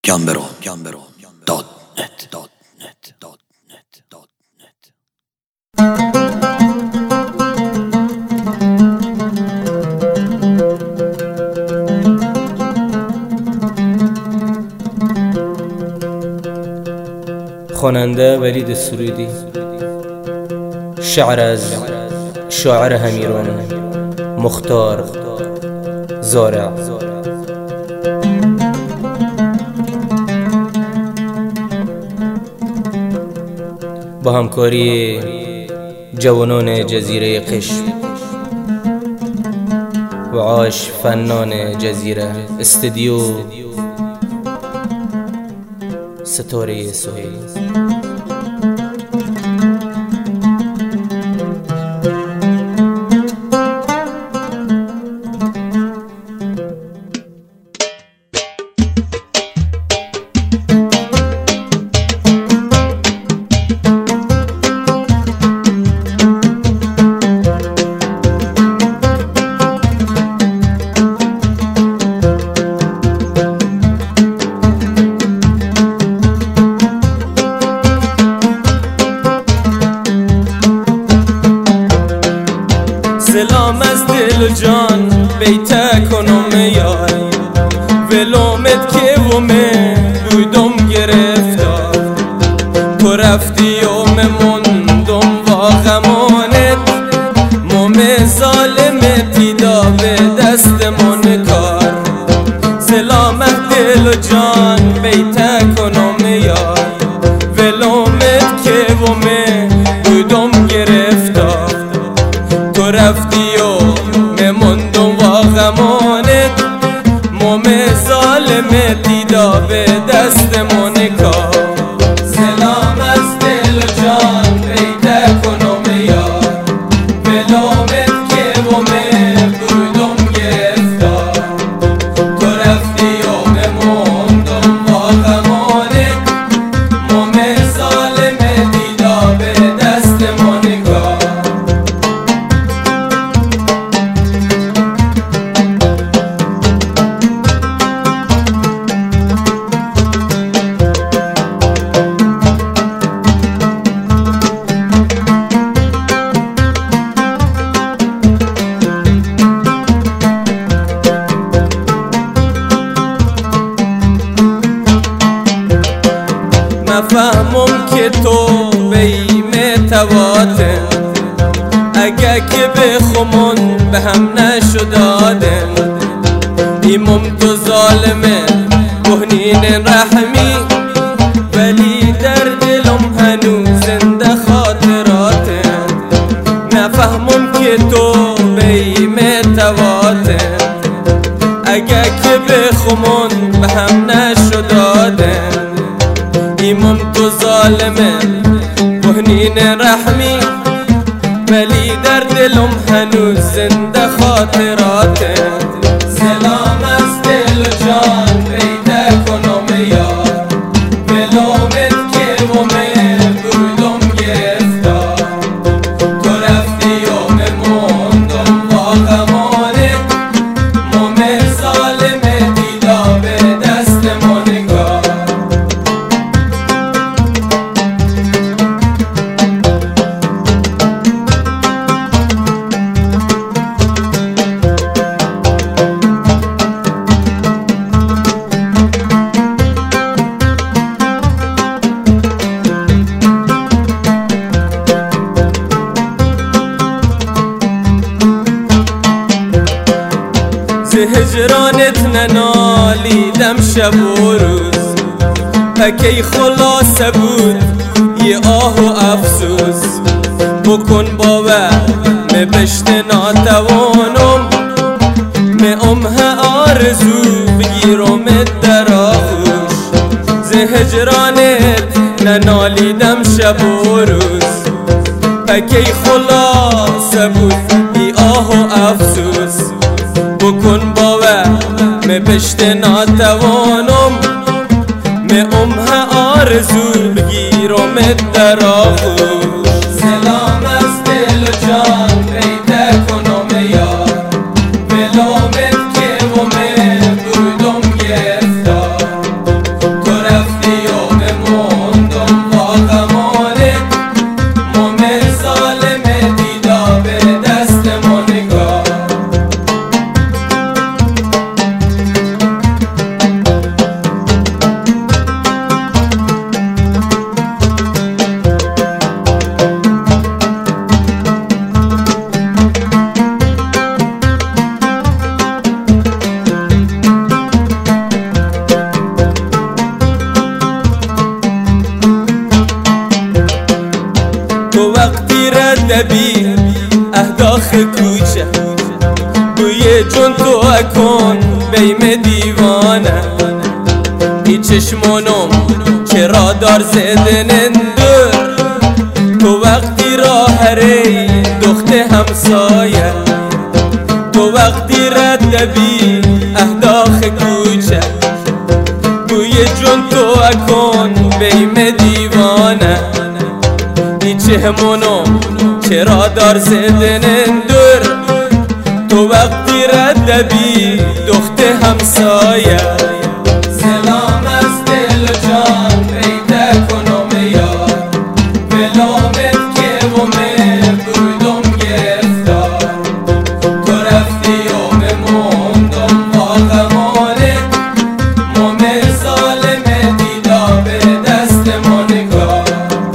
خواننده ولید سرودی. شعر از شاعر همیرون مختار زارع. با همکاری جوانان جزیره قشم و عاش فنان جزیره، استودیو ستاره سهیل. سلام از دل و جان بیت کنم یار ولومت که ومه بودم گرفتار. تو رفتی و مموندم با غمانت، موم ظالمتی دا به دستمون کار. سلام از دل و جان بیت کنم یار ولومت که ومه بودم گرفتار. تو رفتی و مموندم با غمانت، موم ظالمتی دا به دستمون کار. سلام از دل و جان بیت کنم یار ولومت که ومه بودم گرفتار. تو رفتی و مموندم با غمانت، موم ظالمتی دا به دستمون کار. نفهمم که تو بیم تواتن، اگه که بخمون به هم نشدادن. ایمم تو ظالمه بهنین رحمی، ولی در دلم هنوز زنده خاطراتن. نفهمم که تو بیم تواتن، اگه که بخمون به هم نشدادن. ایمم تو ظالمه بهنین رحمی، ولی در دلم هنوز زنده خاطراته. سلام از دل و جان بیت کنم یار ولومت که ومه بودم گرفتار. تو رفتی و مموندم با غمانت، موم ظالمتی دا به دستمون کار. هجرانت ننالیدم شب و روز، پکی خلاصه بود یه آه و افسوس. بکن باور مبشت ناتوانم، امه آرزو بگیرم در آغوش. ز هجرانت ننالیدم شب و روز، پکی خلاصه بود یه آه و افسوس. بکن باور مبشت ناتوانم، امه آرزو بگیرم در آغوش. سلام از دل و جان بیت کنم یار ولومت که ومه بودم گرفتار. چشمانم چرا دار زدن دور، تو وقتی راه ری دخت همسایه، تو وقتی رد بی اهداخ کوچه، بوی جون تو اکن بیم دیوانه، ای چشمانم چرا دار زدن دور، تو وقتی رد بی دخت همسایه. سلام از دل و جان پیدا کنم یار، ولامت که و من بودم گرفتار، تو رفتی و مموندم با غمانت، مم ظالم دیدا به دست ما نگار.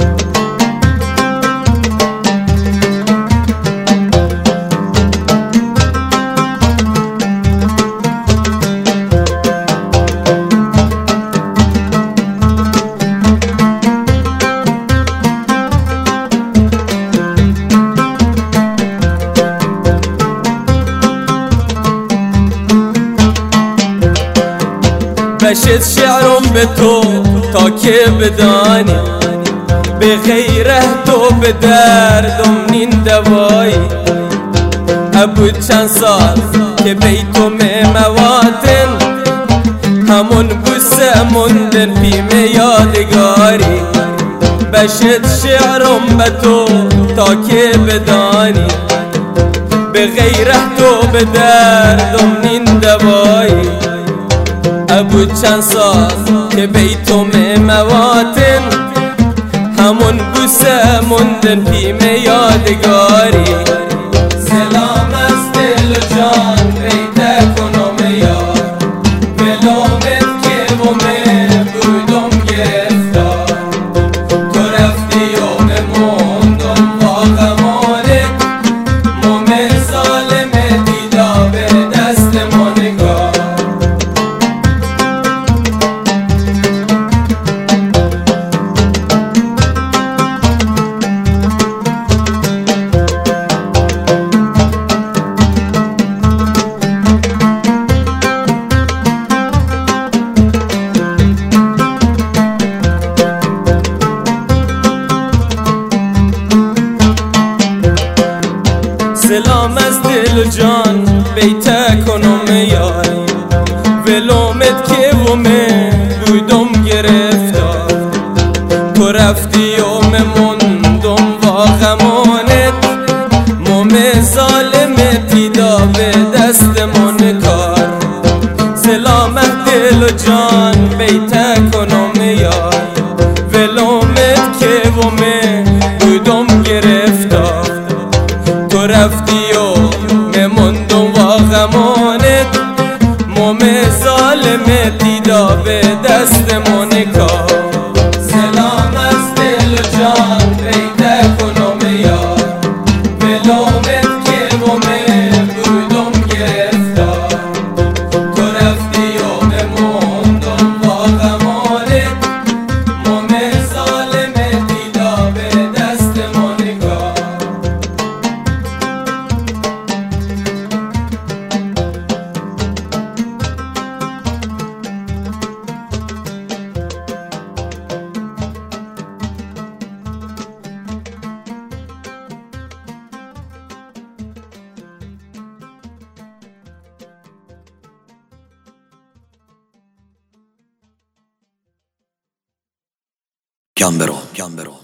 بشد شعرم به تو تا که بدانی، به غیره تو به دردم نین دوایی، ابود چند سال که بیتم مواتن، همون بوسه موندن پیم یادگاری. بشد شعرم به تو تا که بدانی، به غیره تو به دردم نین دوایی، ابود چند سال که بیتم مواتن، همون بوسه موندن پیم یادگاری. سلام از دل و جان پیدا کنم یار، ولامت که و من بودم گرفتار، تو رفتی و مموندم با غمانت، مم ظالم دیدا به دست ما نگار. سلام از دل و جان بیته کنم یار، ولامت که و من بودم گرفتار، تو رفتی و مموندم با غمانت، مم ظالمتی دا به دست من کار. سلام از دل و جان بیته کنم یار، ولامت که و من بودم گرفتار، تو رفتی و مموندم با غمانت، مم ظالمتی دا به دست ما نگار. سلام از دل و جان پیدا کنم یار، ولامت که و من بودم گرفتار، تو رفتی و مموندم با غمانت، مم ظالمتی دا به دست ما نگار. Gambero.